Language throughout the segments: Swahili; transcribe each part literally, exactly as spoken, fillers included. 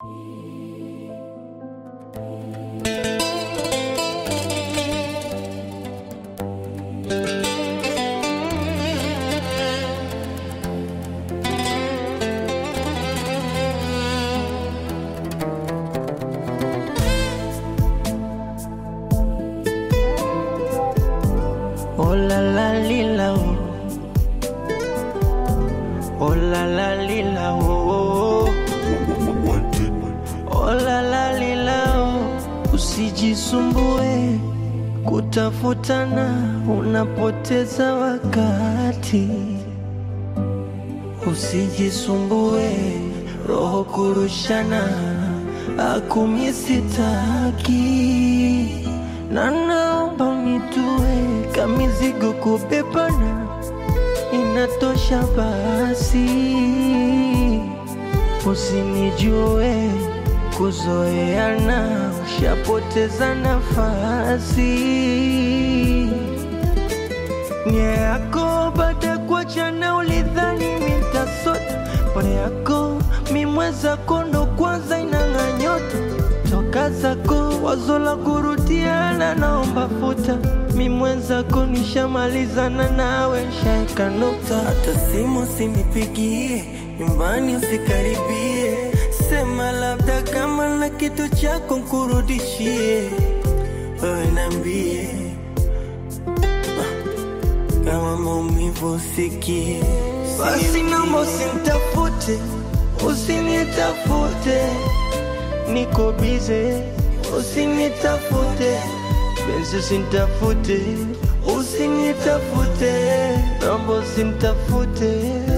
Oh la la lila oh, oh la la lila oh, oh la la lila oh. Usijisumbue kutafutana, unapoteza wakati. Usijisumbue roho kurushana, akumi sitaki. Na naomba unitue kamizigo kubebana, inatosha basi. Usinijue kuzoeana, ushapoteza nafasi. Nye yako baada kuachana ulidhani mitasota, pole yako mimweza kondo kwanza inang'anyota. Toka zako wazo la kurudiana naomba futa, mimwenzako nishamalizana nawe shaika nukta. Hata simu sinipigie, nyumbani usikaribie, sema labda kama na kitu chako nkurudishie. Wewe niambie kama maumivu usikie. Basi naomba usinitafute, usinitafute, niko bize, usinitafute. Benzi usinitafute, usinitafute, naomba usinitafute.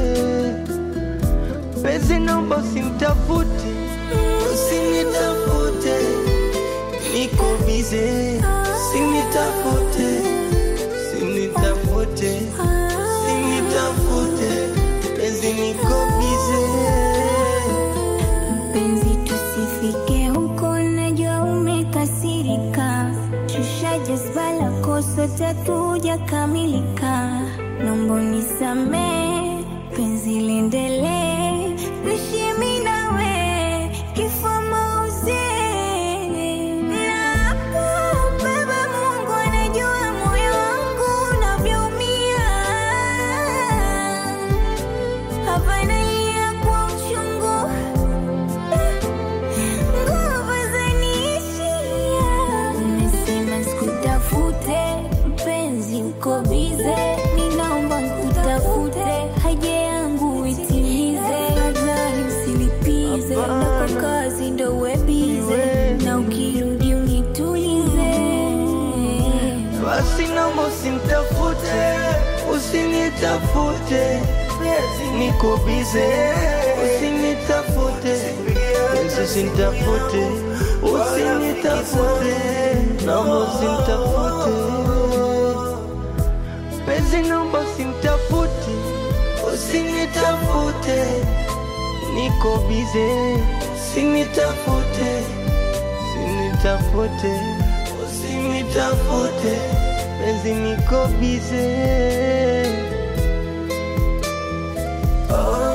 Benzi naomba usinitafute, usinitafute, niko bize, usinitafute, usinitafute, usinitafute. Benzi niko bize. Tusifike huko, najua umekasirika. Shusha jazba lako, sote tujakamilika. Naomba unisamehe, penzi liendelee. Nishi mimi nawe, kifo mauti. Nakubeba Mungu anajua moyo wangu unavyoumia. Hapa nalia kwa uchungu, mpenzi uko bize, ninaomba nkutafute, haja yangu itimize. Adhari usilipize, na kwa kazi ndo uwe bize, na ukirudi unitulize. Basi naomba usinitafute, usinitafute, niko bize, usinitafute. Benzi usinitafute, usinitafute, naomba usinitafute. Benzi naomba usinitafute, usinitafute, niko bize, usinitafute, usinitafute, usinitafute. Benzi niko bize. Oh